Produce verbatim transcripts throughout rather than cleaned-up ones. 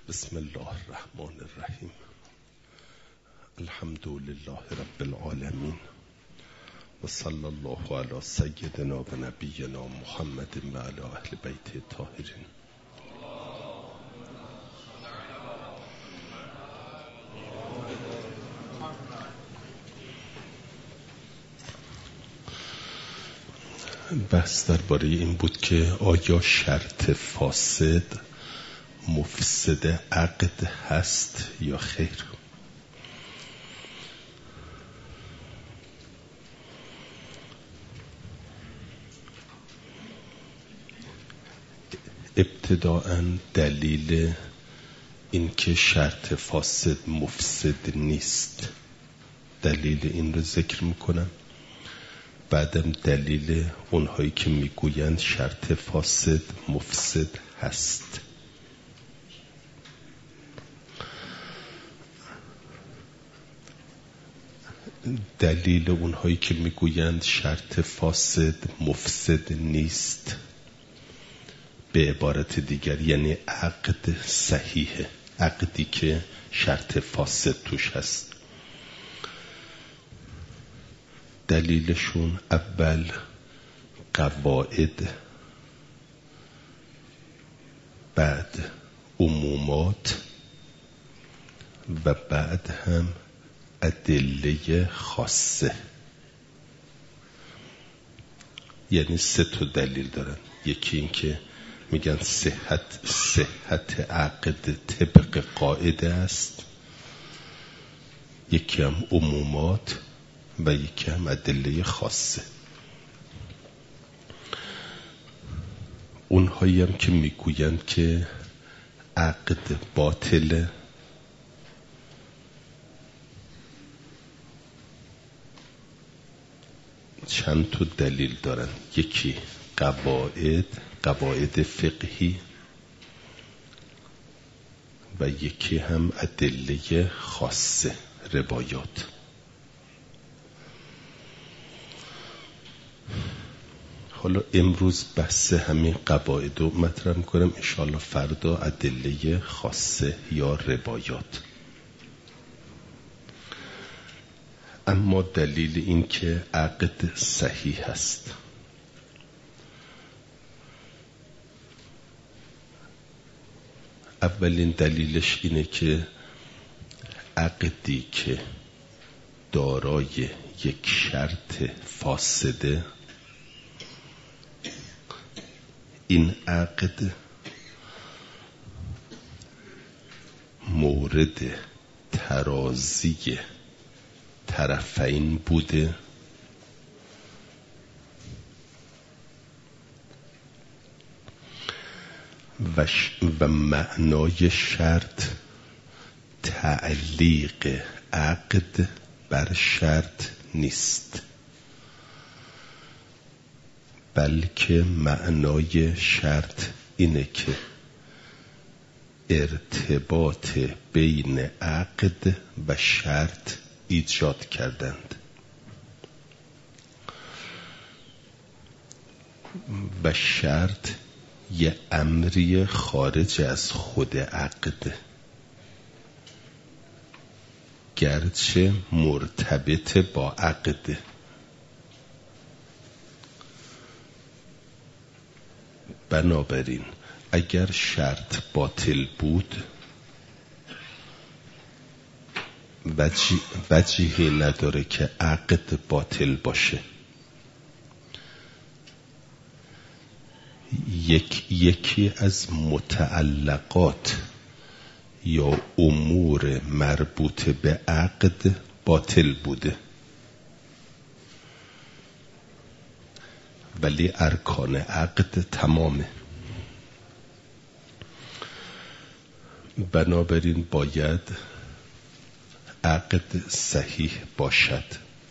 بسم الله الرحمن الرحیم. الحمد لله رب العالمین و صلی الله علی سیدنا و نبینا محمد و علی اهل بیت الطاهرین. بحث درباره این بود که آیا شرط فاسد مفسد عقد هست یا خیر. ابتداءً دلیل این که شرط فاسد مفسد نیست، دلیل این رو ذکر میکنم. بعدم دلیل اونهایی که میگویند شرط فاسد مفسد هست. دلیل اونهایی که میگویند شرط فاسد مفسد نیست، به عبارت دیگر یعنی عقد صحیحه، عقدی که شرط فاسد توش هست. دلیلشون اول قواعد، بعد عمومات و بعد هم ادله خاصه. یعنی سه تا دلیل دارن. یکی این که میگن صحت صحت عقد طبق قاعده است، یکی هم عمومات و یکی هم ادله خاصه. اونهایی هم که میگویند که عقد باطله، چند تا دلیل دارن. یکی قواعد قواعد فقهی و یکی هم ادله خاصه، روایات. حالا امروز بحث همین قواعد رو مطرح میکنم، انشاءالله فردا ادله خاصه یا روایات. اما دلیل این که عقد صحیح هست، اولین دلیلش اینه که عقدی که دارای یک شرط فاسده، این عقد مورد ترازی طرفین بوده و, ش... و معنای شرط تعلیق عقد بر شرط نیست، بلکه معنای شرط اینه که ارتباط بین عقد و شرط ایجاد کردند و شرط یه امری خارج از خود عقد، گرچه مرتبط با عقد. بنابراین اگر شرط باطل بود، وجهی نداره که عقد باطل باشه. یک یکی از متعلقات یا امور مربوط به عقد باطل بوده، ولی ارکان عقد تمامه. بنابراین باید عقد صحیح باشد.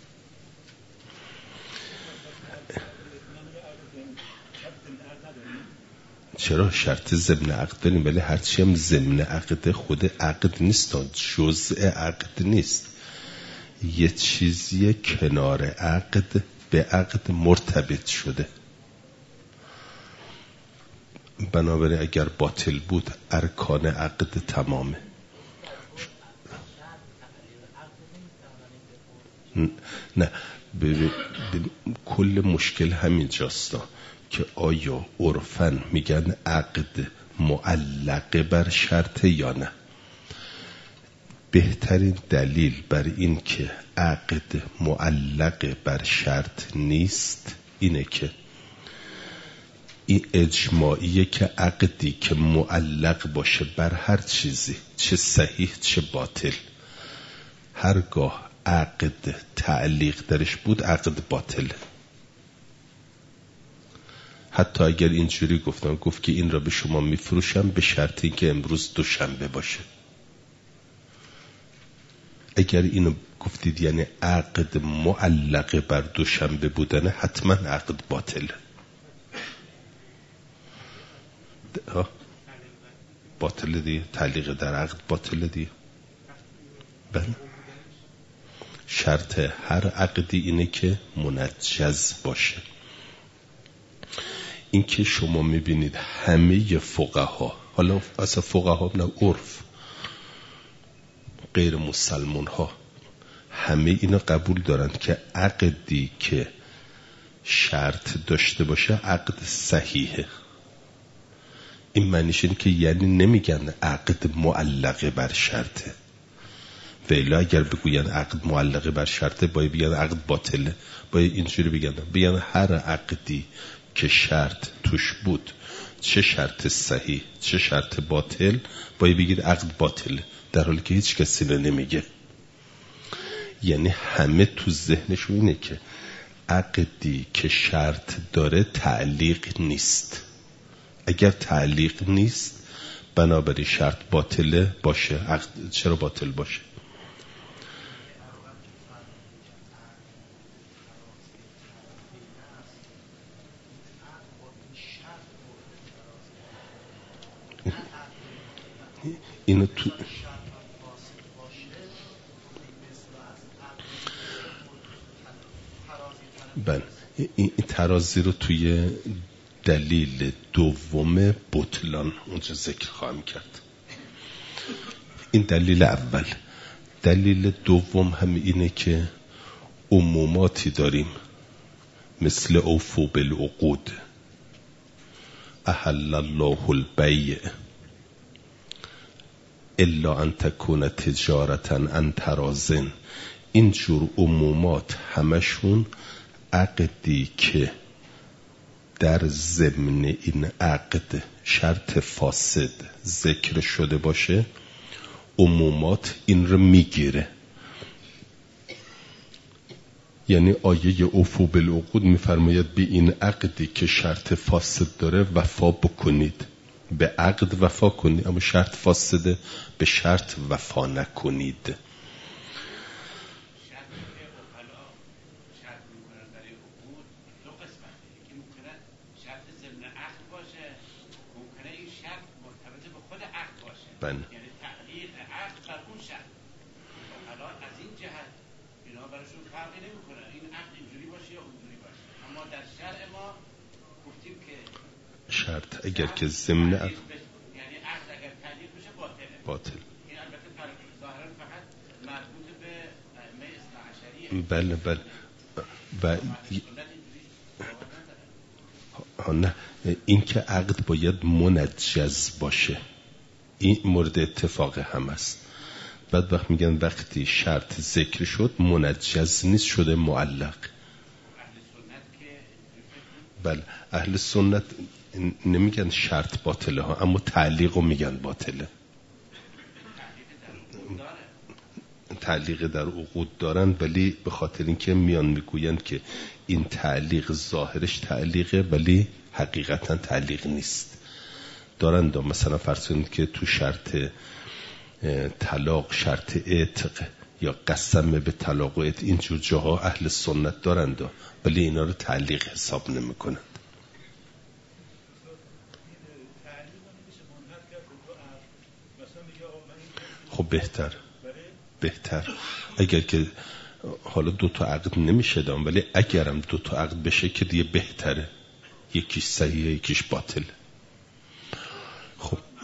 چرا شرط ضمن عقد داریم، ولی هرچی هم ضمن عقد خود عقد نیست، جزء عقد نیست، یه چیزی کنار عقد به عقد مرتبط شده. بنابراین اگر باطل بود ارکان عقد تمامه. نه ببین کل مشکل همین جاستا که آیا عرفاً میگن عقد معلق بر شرط یا نه. بهترین دلیل بر این که عقد معلق بر شرط نیست اینه که این اجماعیه که عقدی که معلق باشه بر هر چیزی، چه صحیح چه باطل، هرگاه عقد تعلیق درش بود عقد باطله. حتی اگر اینجوری گفتم گفت که این را به شما میفروشم به شرط این که امروز دوشنبه باشه، اگر اینو گفتید یعنی عقد معلق بر دوشنبه بودن حتما عقد باطله. باطله دیگه، تعلیق در عقد باطله دیگه. بله شرط هر عقدی اینه که منجز باشه. این که شما میبینید همه فقها، حالا اصلا فقها نه عرف، غیر مسلمان ها همه اینا قبول دارند که عقدی که شرط داشته باشه عقد صحیحه. این معنیش اینه که یعنی نمیگن عقد معلقه بر شرطه، ولی اگر بگوین عقد معلقه بر شرطه باید بگن عقد باطله. باید اینجوری بگن بگن هر عقدی که شرط توش بود، چه شرط صحیح چه شرط باطل، باید بگید عقد باطله، در حالی که هیچ کسی رو نمیگه. یعنی همه تو ذهنشون اینه که عقدی که شرط داره تعلیق نیست. اگر تعلیق نیست بنابراین شرط باطله باشه. عقد چرا باطل باشه؟ اینو تو بله این ترازی رو توی دلیل دوم بطلان اونجا ذکر خواهم کرد. این دلیل اول. دلیل دوم هم اینه که عموماتی داریم مثل اوفو بالعقود، احل الله البیع الا ان تکون تجارتا عن تراض. اینجور عمومات همشون عقدی که در ضمن این عقد شرط فاسد ذکر شده باشه عمومات این رو میگیره. یعنی آیه اوفو بالعقود میفرماید به این عقدی که شرط فاسد داره وفا بکنید. به عقد وفا کنید اما شرط فاسده به شرط وفا نکنید. بله. یعنی تغییر عقد بر اون شرط. حالا از این جهت اینا براشون فرقی نمیکنه این عقد اینجوری باشه یا اونجوری باشه، اما در شرع ما گفتیم که شرط اگر که ضمن عقد یعنی عقد اگر تعلیق بشه باطله. باطل. این البته فرق ظاهرا فقط مربوط به ائمه اثنا عشریه. بله بله. و نه این که عقد باید منجز باشه این مورد اتفاق هم است. بعد وقت میگن وقتی شرط ذکر شد منجز نیست شده معلق. بله اهل سنت نمیگن شرط باطله ها اما تعلیق رو میگن باطله. تعلیق در عقود دارن ولی به خاطر اینکه میان میگوین که این تعلیق ظاهرش تعلیقه ولی حقیقتا تعلیق نیست. دارن دا مثلا فرض کنید که تو شرط طلاق شرط عتق یا قسم به طلاق و عتق اینجور جاها اهل سنت دارن دا ولی اینا رو تعلیق حساب نمی کنند. خب بهتر بهتر اگر که حالا دو تا عقد نمیشه دام ولی اگرم دو تا عقد بشه که دیگه بهتره، یکیش صحیحه یکیش باطله.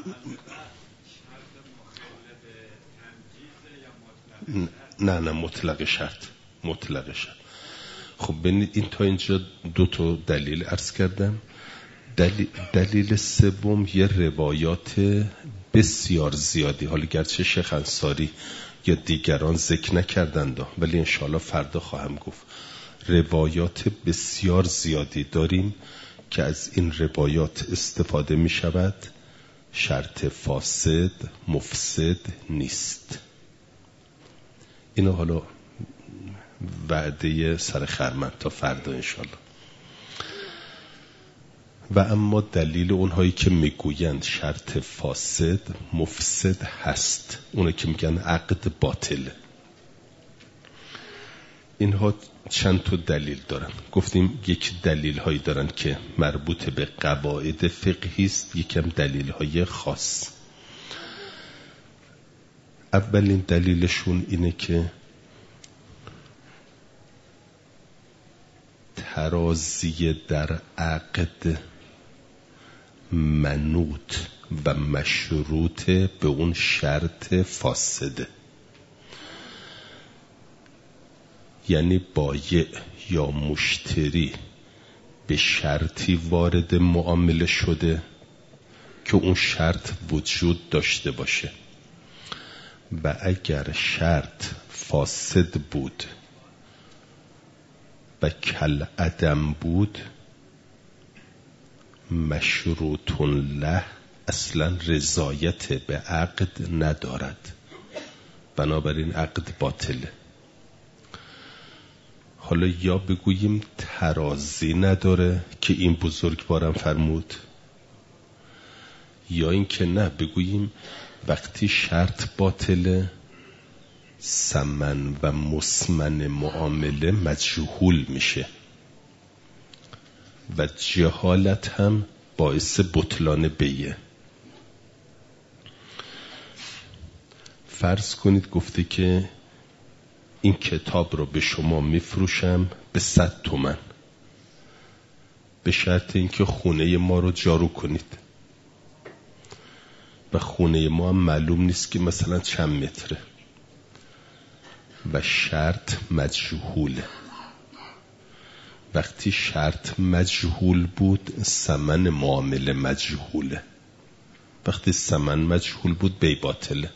نه نه مطلق شرط مطلق شرط. خب ببینید این تا اینجا دو تا دلیل عرض کردم. دلیل, دلیل سوم یه روایات بسیار زیادی، حالا گرچه شیخ انصاری یا دیگران ذکر نکردند ولی انشاءالله فردا خواهم گفت، روایات بسیار زیادی داریم که از این روایات استفاده می شود شرط فاسد مفسد نیست. اینو حالا وعده سر خرمن تا فردا انشاءالله. و اما دلیل اونهایی که میگویند شرط فاسد مفسد هست، اونه که میگن عقد باطل، اینها چند تا دلیل دارن. گفتیم یک دلیل هایی دارن که مربوط به قواعد فقهی است، یکم دلیل های خاص. اولین دلیلشون اینه که ترازی در عقد منوط و مشروط به اون شرط فاسده، یعنی بایع یا مشتری به شرطی وارد معامله شده که اون شرط وجود داشته باشه و اگر شرط فاسد بود و کل عدم بود مشروط له اصلا رضایت به عقد ندارد، بنابراین عقد باطله. حالا یا بگوییم ترازی نداره که این بزرگوارم فرمود، یا این که نه بگوییم وقتی شرط باطله ثمن و مسمن معامله مجهول میشه و جهالت هم باعث بطلان بیعه. فرض کنید گفته که این کتاب رو به شما میفروشم به صد تومن به شرط اینکه خونه ما رو جارو کنید و خونه ما هم معلوم نیست که مثلا چند متره و شرط مجهوله. وقتی شرط مجهول بود ثمن معامله مجهوله، وقتی ثمن مجهول بود بی باطله.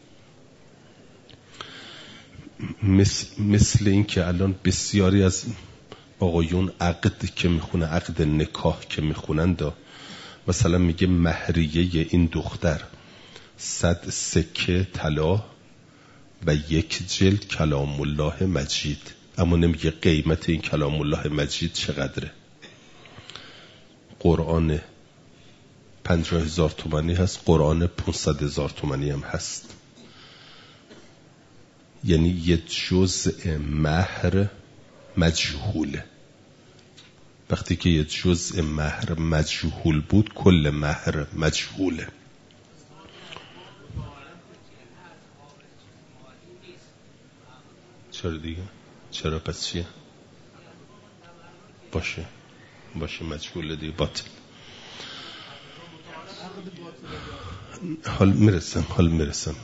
مثل, مثل این که الان بسیاری از آقایون عقد که میخونه، عقد نکاح که میخونند، مثلا میگه مهریه این دختر صد سکه طلا و یک جلد کلام الله مجید، اما نمیگه قیمت این کلام الله مجید چقدره. قرآن پنجاه هزار تومانی هست، قرآن پونصد هزار تومانی هم هست. یعنی یه جزء مهر مجهوله. وقتی که یه جزء مهر مجهول بود کل مهر مجهوله. چرا دیگه؟ چرا پس چیه؟ باشه باشه مجهوله دیگه، باطل. حال میرسم حال میرسم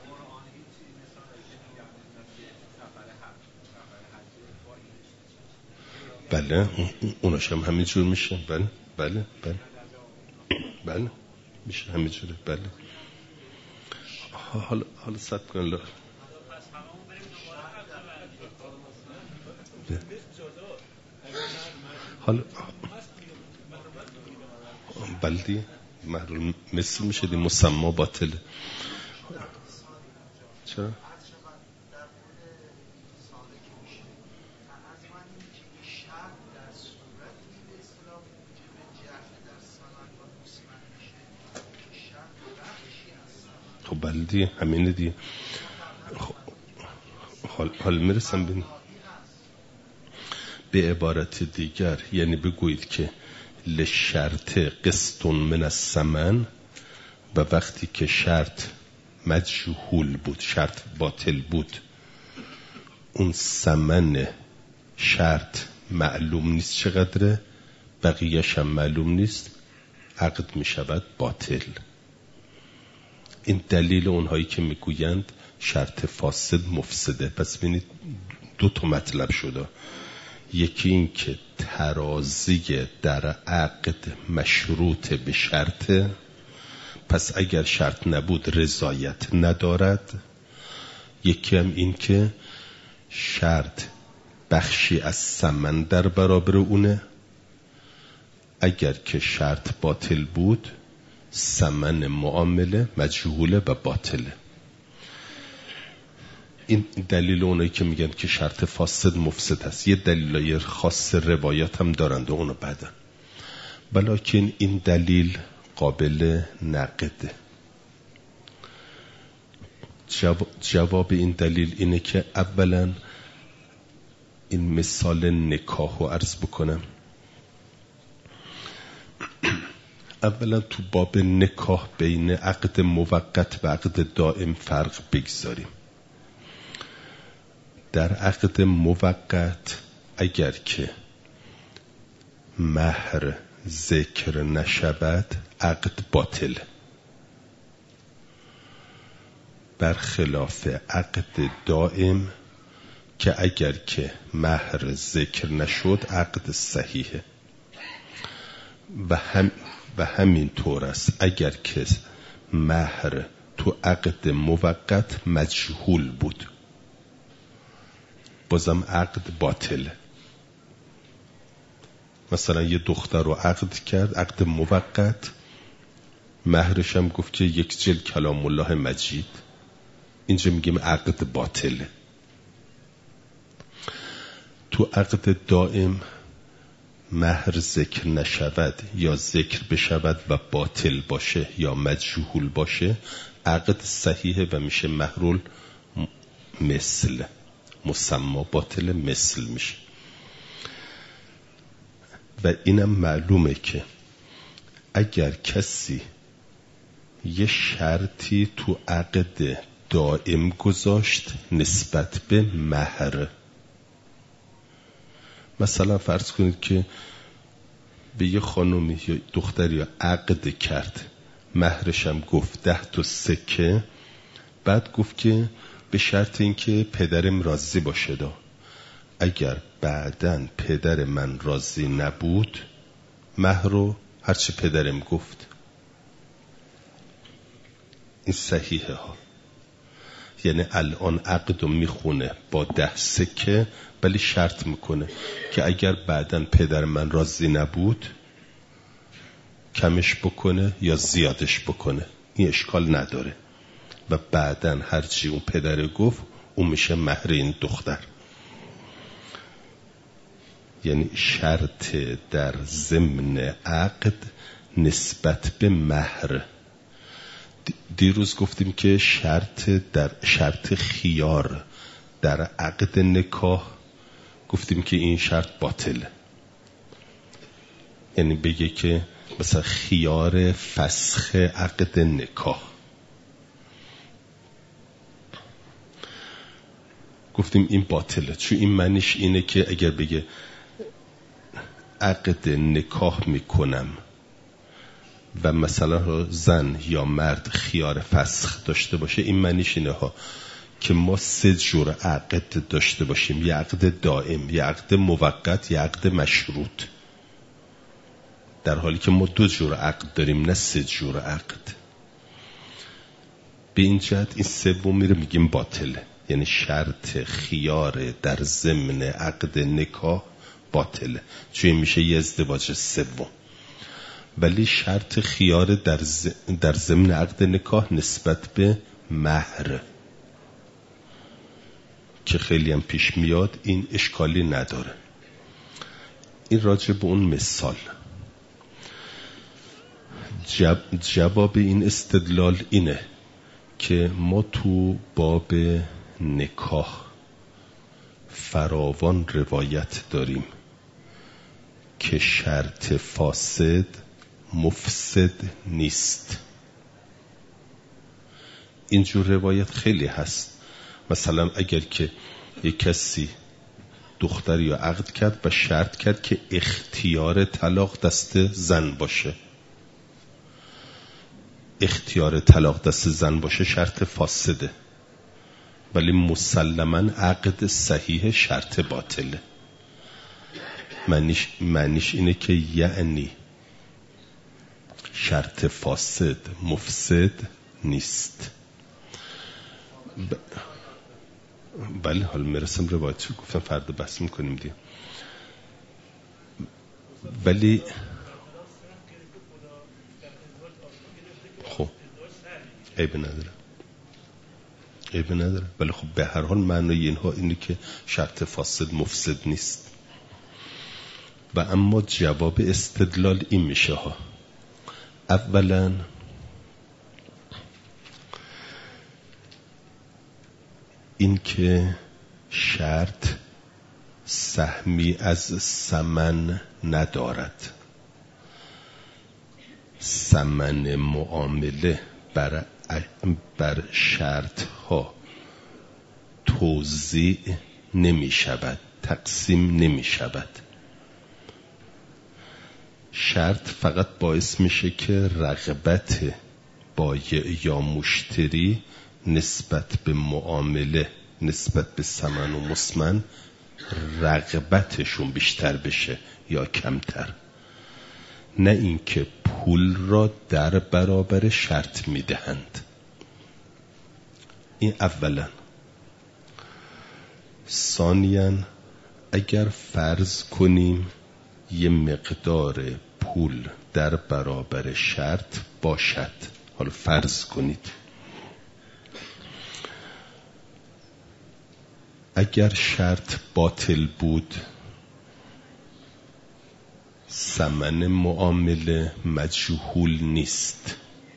بله اوناش هم همینجور میشه. بله بله بله بله میشه همینجوره. بله حالا حالا صد کن لا حالا بلدی محرول مثل میشه دی مسمى باطله. چرا؟ خب بلدی همینه دی. حال, حال میرسم بین. به عبارت دیگر یعنی بگویید که لشرط قسط من الثمن و وقتی که شرط مجهول بود، شرط باطل بود، اون ثمن شرط معلوم نیست چقدره، بقیه‌ش هم معلوم نیست، عقد می شود باطل. این دلیل اونهایی که میگویند شرط فاسد مفسده. پس ببینید دو تا مطلب شده. یکی این که ترازی در عقد مشروط به شرط، پس اگر شرط نبود رضایت ندارد. یکی هم این که شرط بخشی از ثمن در برابر اونه، اگر که شرط باطل بود ثمن معامله مجهوله و باطله. این دلیل اونایی که میگن که شرط فاسد مفسد هست. یه دلیلای خاص روایات هم دارند و اونو بعدن، بلکه این دلیل قابل نقده. جواب این دلیل اینه که اولا این مثال نکاح رو عرض بکنم. اولا تو باب نکاح بین عقد موقت و عقد دائم فرق بگذاریم. در عقد موقت اگر که مهر ذکر نشود عقد باطل، برخلاف عقد دائم که اگر که مهر ذکر نشد عقد صحیحه. و هم و همین طور است اگر که مهر تو عقد موقت مجهول بود بازم عقد باطل. مثلا یه دختر رو عقد کرد، عقد موقت، مهرش هم گفت که یک جلد کلام الله مجید، اینجا میگیم عقد باطله. تو عقد دائم مهر ذکر نشود یا ذکر بشود و باطل باشه یا مجهول باشه عقد صحیحه و میشه مهرول مثل، مسما باطل مثل میشه. و اینم معلومه که اگر کسی یه شرطی تو عقد دائم گذاشت نسبت به مهر، مثلا فرض کنید که به یه خانومی یا دختری عقد کرد، مهرش هم گفت ده تا سکه، بعد گفت که به شرط اینکه پدرم راضی باشه دا. اگر بعداً پدر من راضی نبود مهر رو هرچی پدرم گفت. این صحیحه ها، یعنی الان عقد رو میخونه با ده سکه ولی شرط میکنه که اگر بعداً پدر من راضی نبود کمش بکنه یا زیادش بکنه، این اشکال نداره و بعداً هرچی اون پدر گفت اون میشه مهر این دختر. یعنی شرط در ضمن عقد نسبت به مهر. دیروز گفتیم که شرط در شرط خیار در عقد نکاح گفتیم که این شرط باطله. یعنی بگه که مثلا خیار فسخ عقد نکاح، گفتیم این باطله، چون این معنیش اینه که اگر بگه عقد نکاح میکنم و مثلا زن یا مرد خیار فسخ داشته باشه، این معنیش اینه ها که ما سه جور عقد داشته باشیم، یه عقد دائم، یه عقد موقت، یه عقد مشروط، در حالی که ما دو جور عقد داریم نه سه جور عقد. به این جهت این سوم میره میگیم باطله، یعنی شرط خیار در ضمن عقد نکاح باطله، چون میشه یه ازدواج سوم. ولی شرط خیار در ز... در ضمن عقد نکاح نسبت به مهر که خیلی هم پیش میاد، این اشکالی نداره. این راجع به اون مثال. جب... جواب این استدلال اینه که ما تو باب نکاح فراوان روایت داریم که شرط فاسد مفسد نیست. اینجور روایت خیلی هست. مثلا اگر که یک کسی دختر یا عقد کرد و شرط کرد که اختیار طلاق دست زن باشه، اختیار طلاق دست زن باشه شرط فاسده، ولی مسلماً عقد صحیح شرط باطله. معنیش, معنیش اینه که یعنی شرط فاسد مفسد نیست. ب... بله حالا میرسم روایت رو گفتم فردا بحث میکنیم دیگه. ولی خب عیب نداره عیب نداره ولی خب به هر حال معنی اینها اینه که شرط فاسد مفسد نیست. و اما جواب استدلال این میشه ها. اولا این که شرط سهمی از ثمن ندارد، ثمن معامله بر بر شرط ها توزیع نمی شود، تقسیم نمی شود. شرط فقط باعث میشه که رغبت بایع یا مشتری نسبت به معامله، نسبت به ثمن و مسمن، رغبتشون بیشتر بشه یا کمتر، نه اینکه پول را در برابر شرط میدهند. این اولا. ثانیاً اگر فرض کنیم یه مقدار پول در برابر شرط باشد، حالا فرض کنید اگر شرط باطل بود ثمن معامله مجهول نیست،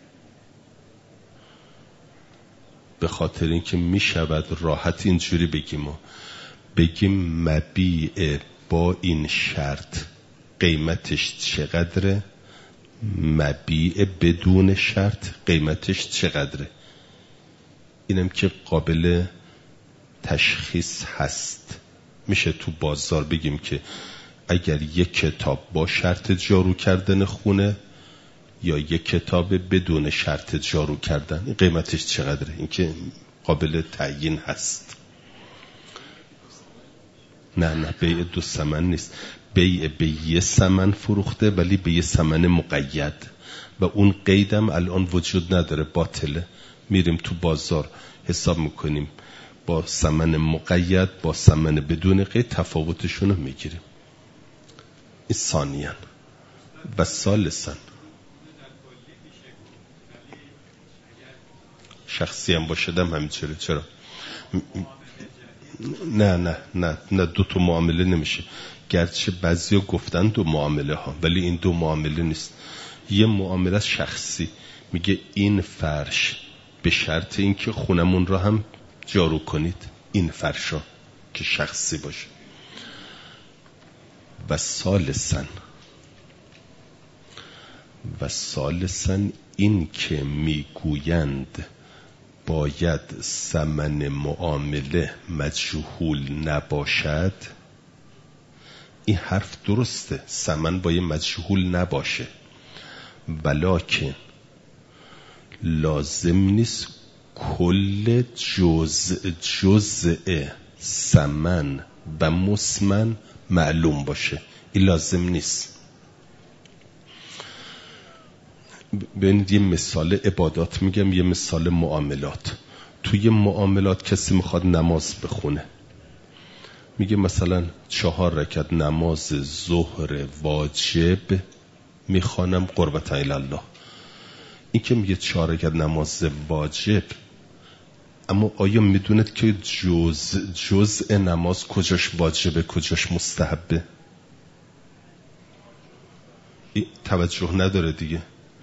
به خاطر اینکه می شود راحت اینجوری بگیم و بگیم مبیع با این شرط قیمتش چقدره، مبیع بدون شرط قیمتش چقدره. اینم که قابل تشخیص هست. میشه تو بازار بگیم که اگر یک کتاب با شرط جارو کردن خونه یا یک کتاب بدون شرط جارو کردن این قیمتش چقدره، این که قابل تعیین هست. نه نه بیع دو ثمن نیست، بیع به یه ثمن فروخته ولی به یه ثمن مقید و اون قیدم الان وجود نداره، باطله. میریم تو بازار حساب میکنیم با ثمن مقید با ثمن بدون قید تفاوتشون رو میگیریم. این ثانیاً. و ثالثاً شخصی هم باشدم همینطوره. چرا؟ نه نه نه نه دو تا معامله نمیشه، گرچه بعضیا گفتن دو معامله ها ولی این دو معامله نیست. یه معامله شخصی میگه این فرش به شرط اینکه خونمون رو هم جارو کنید، این فرشا که شخصی باشه. و ثالثاً و ثالثاً این که میگویند باید ثمن معامله مجهول نباشد، این حرف درسته، ثمن باید مجهول نباشه، ولکن لازم نیست کل جزء جزء ثمن و مسمن معلوم باشه. این لازم نیست. ببینید یه مثال عبادات میگم، یه مثال معاملات. توی معاملات کسی میخواد نماز بخونه، میگه مثلا چهار رکعت نماز ظهر واجب میخوانم قربت الله. این که میگه چهار رکعت نماز واجب، اما آیا میدونید که جز جزء نماز کجاش واجبه کجاش مستحبه؟ توجه نداره دیگه.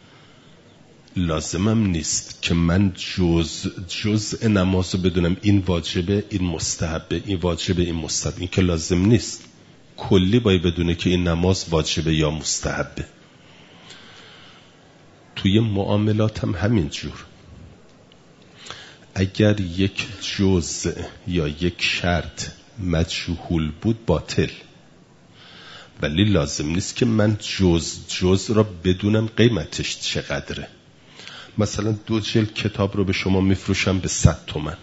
لازمم نیست که من جز جزء نماز رو بدونم این واجبه این مستحبه، این واجبه این مستحبه. این که لازم نیست، کلی باید بدونه که این نماز واجبه یا مستحبه. توی معاملات هم همین جور. اگر یک جزء یا یک شرط مجهول بود باطل، ولی لازم نیست که من جز جز را بدونم قیمتش چقدره. مثلا دو جلد کتاب رو به شما میفروشم به صد تومن،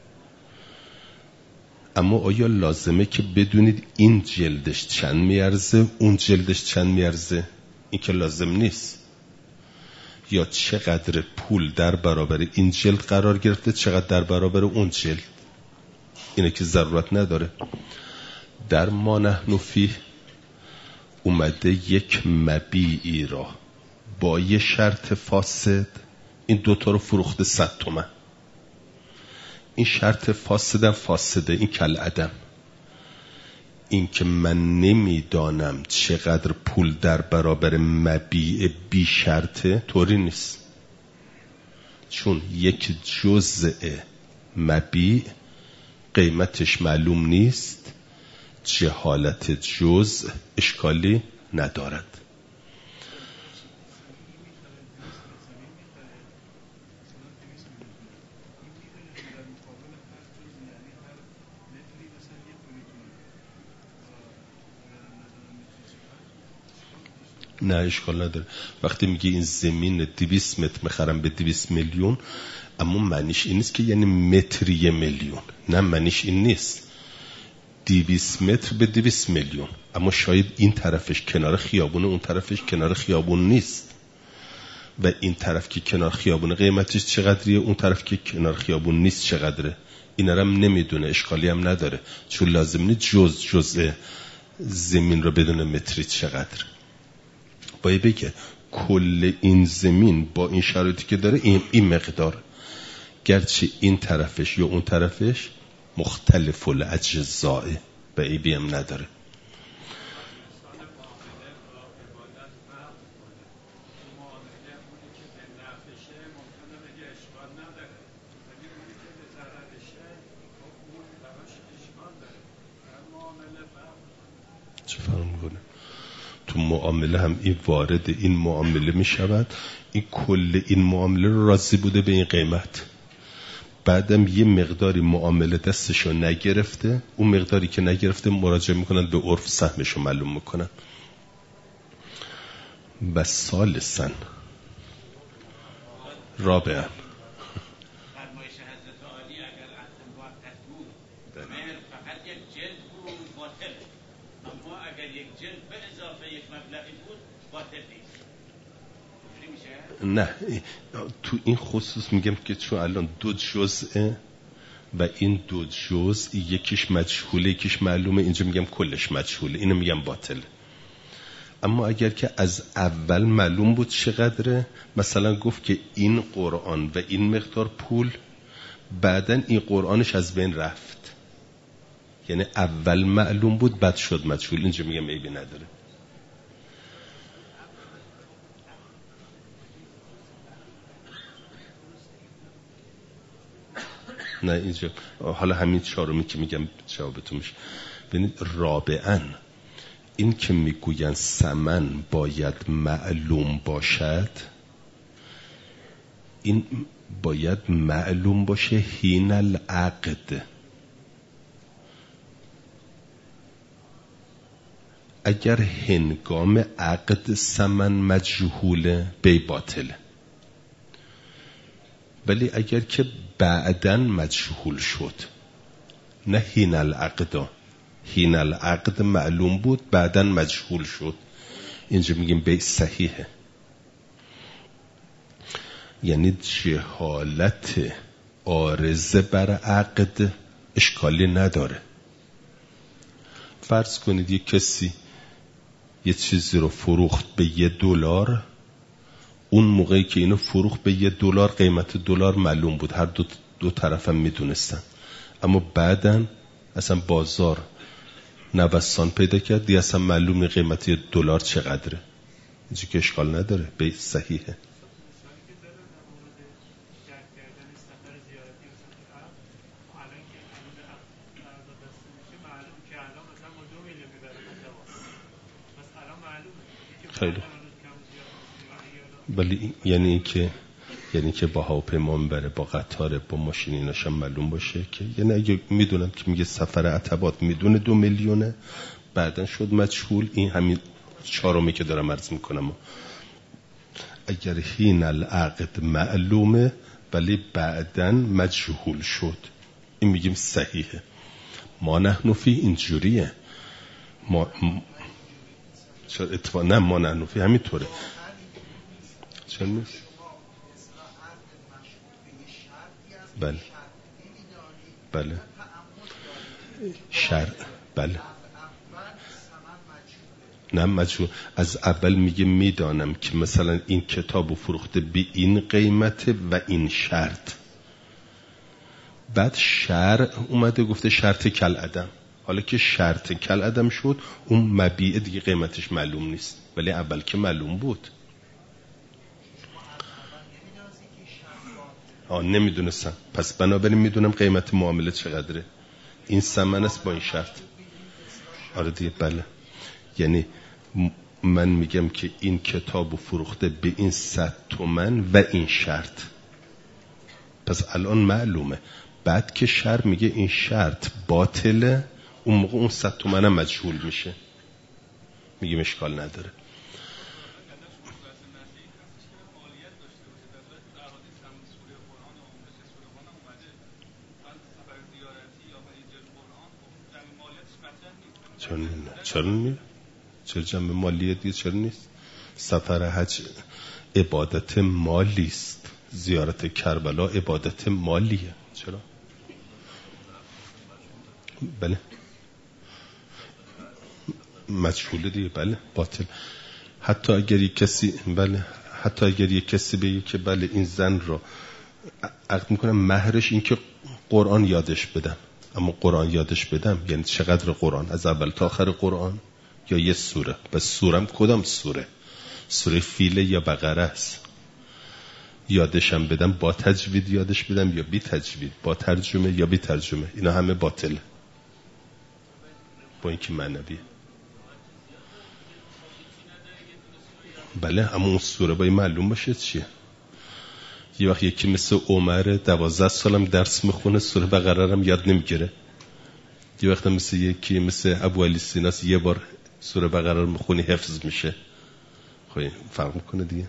اما آیا لازمه که بدونید این جلدش چند میارزه اون جلدش چند میارزه؟ این که لازم نیست. یا چقدر پول در برابر این جلد قرار گرفته، چقدر در برابر اون جلد، اینه که ضرورت نداره. در ما نحن فیه اومده یک مبیعی را با یه شرط فاسد این دوتا رو فروخته صد تومن. این شرط فاسدم فاسده، این کل عدم. این که من نمیدانم چقدر پول در برابر مبیع بی شرطه طوری نیست، چون یک جزء مبیع قیمتش معلوم نیست، جهالت جزء اشکالی ندارد. نه اشکال نداره. وقتی میگه این زمین دویست متر میخرم به دویست میلیون، اما معنیش این نیست که یعنی متری میلیون، نه معنیش این نیست. دویست متر به دویست میلیون، اما شاید این طرفش کنار خیابونه اون طرفش کنار خیابون نیست، و این طرف که کنار خیابونه قیمتش چقدریه، اون طرف که کنار خیابون نیست چقدره. این رو هم نمیدونه، اشکالی هم نداره، چون لازم نیست جز جزء زمین رو بدون متری چقدر. باید بگه کل این زمین با این شرایطی که داره این, این مقدار، گرچه این طرفش یا اون طرفش مختلف الاجزاء به ای بی هم نداره. چه فرق میکنه؟ تو معامله هم این وارد این معامله می شود، این کل این معامله رو راضی بوده به این قیمت، بعدم یه مقداری معامله دستشو نگرفته، اون مقداری که نگرفته مراجعه میکنن به عرف سهمشو معلوم میکنن. و ثالثاً رابعاً فرمایش حضرت عالی اگر عقد موقت بود مهر فقط یک جلد بود باطل، اما اگر یک جلد به اضافه یک مبلغی بود باطل نیست. نه تو این خصوص میگم که چون الان دو جزءه و این دو جزء یکیش مجهوله یکیش معلومه، اینجا میگم کلش مجهوله، اینو میگم باطل. اما اگر که از اول معلوم بود چقدره، مثلا گفت که این قرآن و این مقدار پول، بعدن این قرآنش از بین رفت، یعنی اول معلوم بود بعد شد مجهول، اینجا میگم عیبی نداره. نه اینجا حالا همین چهارمی که میگم جوابتون میشه. ببینید رابعاً این که میگوین ثمن باید معلوم باشد، این باید معلوم باشه حین العقد. اگر هنگام عقد ثمن مجهوله بی باطله، ولی اگر که بعدن مجهول شد، نه حین العقد، حین العقد معلوم بود بعدن مجهول شد، اینجا میگیم بی صحیحه. یعنی جهالت عارضه بر عقد اشکالی نداره. فرض کنید یک کسی یه چیزی رو فروخت به یه دلار، اون موقعی که اینو فروخت به یه دلار قیمت دلار معلوم بود، هر دو, دو طرفم میدونستن، اما بعدن اصلا بازار نوسان پیدا کرد، دیگه اصلا معلوم نی قیمت یه دلار چقدره، اینجا که اشکال نداره، به صحیحه. خیلی ولی یعنی که یعنی که با هواپیما بره، با قطار، با ماشین، ایناشم معلوم باشه که یعنی اگه میدونم که میگه سفر عتبات میدونه دو میلیونه بعدن شد مجهول، این همین چهارمی که دارم عرض میکنم. اگر حین العقد معلومه ولی بعدن مجهول شد، این میگیم صحیحه. ما نحن فی اینجوریه، ما چرا اتفاق نه ما نحن فی همینطوره. چرا نیست؟ بله بله شرع بله نه مجهول. از اول میگه میدانم که مثلا این کتابو فروخته به این قیمت و این شرط، بعد شرع اومده گفته شرط کل عدم. حالا که شرط کل عدم شد اون مبیع دیگه قیمتش معلوم نیست، ولی اول که معلوم بود. آه نمیدونستم، پس بنابراین میدونم قیمت معامله چقدره، این ثمن است با این شرط. آره دیگه بله. یعنی من میگم که این کتابو فروخته به این صد تومن و این شرط، پس الان معلومه. بعد که شرط میگه این شرط باطله، اون موقع اون صد تومن هم مجهول میشه، میگیم اشکال نداره. چرا نه؟ چرا نه؟ چرا جنب مالیه دیگه چرا نیست؟ سفر حج عبادت مالی است، زیارت کربلا عبادت مالیه. چرا؟ بله مجهوله دیگه، بله باطل. حتی اگر یک کسی بله حتی اگر یک کسی بگه که بله این زن رو عقد میکنم، مهرش این که قرآن یادش بدم، اما قرآن یادش بدم یعنی چقدر قرآن؟ از اول تا آخر قرآن یا یه سوره؟ بس سورم کدام سوره؟ سوره فیله یا بقره است؟ یادشم بدم با تجوید یادش بدم یا بی تجوید، با ترجمه یا بی ترجمه، اینا همه باطل با اینکه معنویه. بله اما اون سوره باید معلوم باشه چیه. یه وقت یکی مثل عمر دوازده سالم درس میخونه سوره بقره هم یاد نمیگیره، یه وقت مثل یکی مثل ابو علی سیناس یه بار سوره بقره رو میخونی حفظ میشه. خب فرق میکنه دیگه.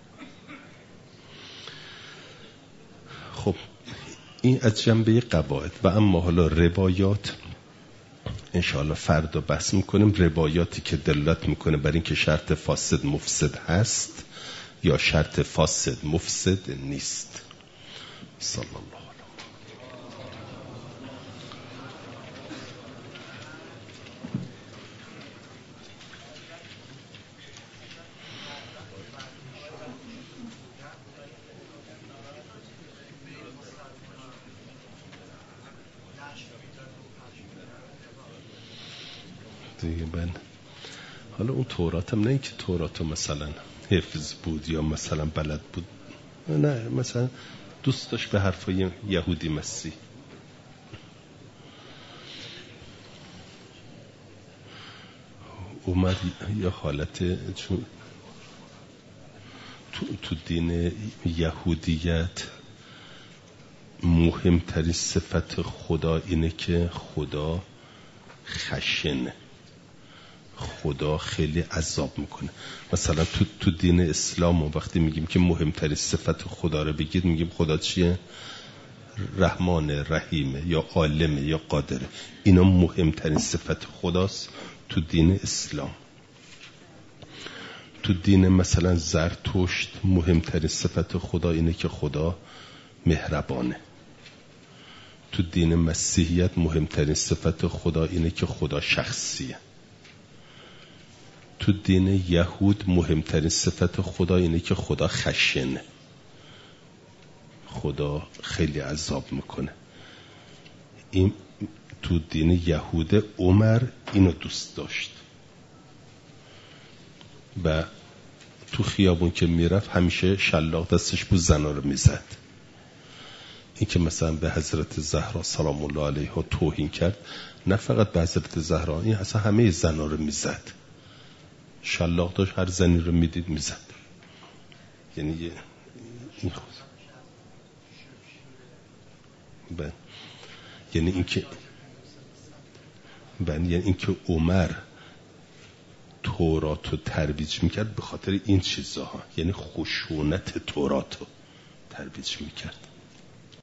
خب این از جنبه قواعد. و اما حالا روایات انشاءالله فردا بحث میکنیم، روایاتی که دلالت میکنه بر این که شرط فاسد مفسد هست یا شرط فاسد مفسد نیست. صلی الله دیگه. بله حالا اون تورات هم نه اینکه تورات مثلا حفظ بود یا مثلا بلد بود، نه مثلا دوست داشت به حرفای یهودی مسی. اومد یا حالت چون تو, تو دین یهودیت مهمترین صفت خدا اینه که خدا خشنه، خدا خیلی عذاب میکنه. مثلا تو, تو دین اسلام وقتی میگیم که مهمترین صفت خدا رو بگید، میگیم خدا چیه؟ رحمان، رحیمه یا عالمه یا قادره. اینا مهمترین صفت خداست تو دین اسلام. تو دین مثلا زرتشت مهمترین صفت خدا اینه که خدا مهربانه. تو دین مسیحیت مهمترین صفت خدا اینه که خدا شخصیه. تو دین یهود مهمترین صفت خدا اینه که خدا خشنه، خدا خیلی عذاب میکنه. این تو دین یهود عمر اینو دوست داشت و تو خیابون که میرفت همیشه شلاق دستش بود زنا رو میزد. این که مثلا به حضرت زهرا سلام الله علیها توهین کرد، نه فقط به حضرت زهرا، این اصلا همه زنا رو میزد، شلاق داشت هر زنی رو میدید میزد. یعنی این خود بله. یعنی این که بله یعنی این که عمر تو تورات رو ترویج میکرد به خاطر این چیزها، یعنی خشونت تورات رو ترویج میکرد.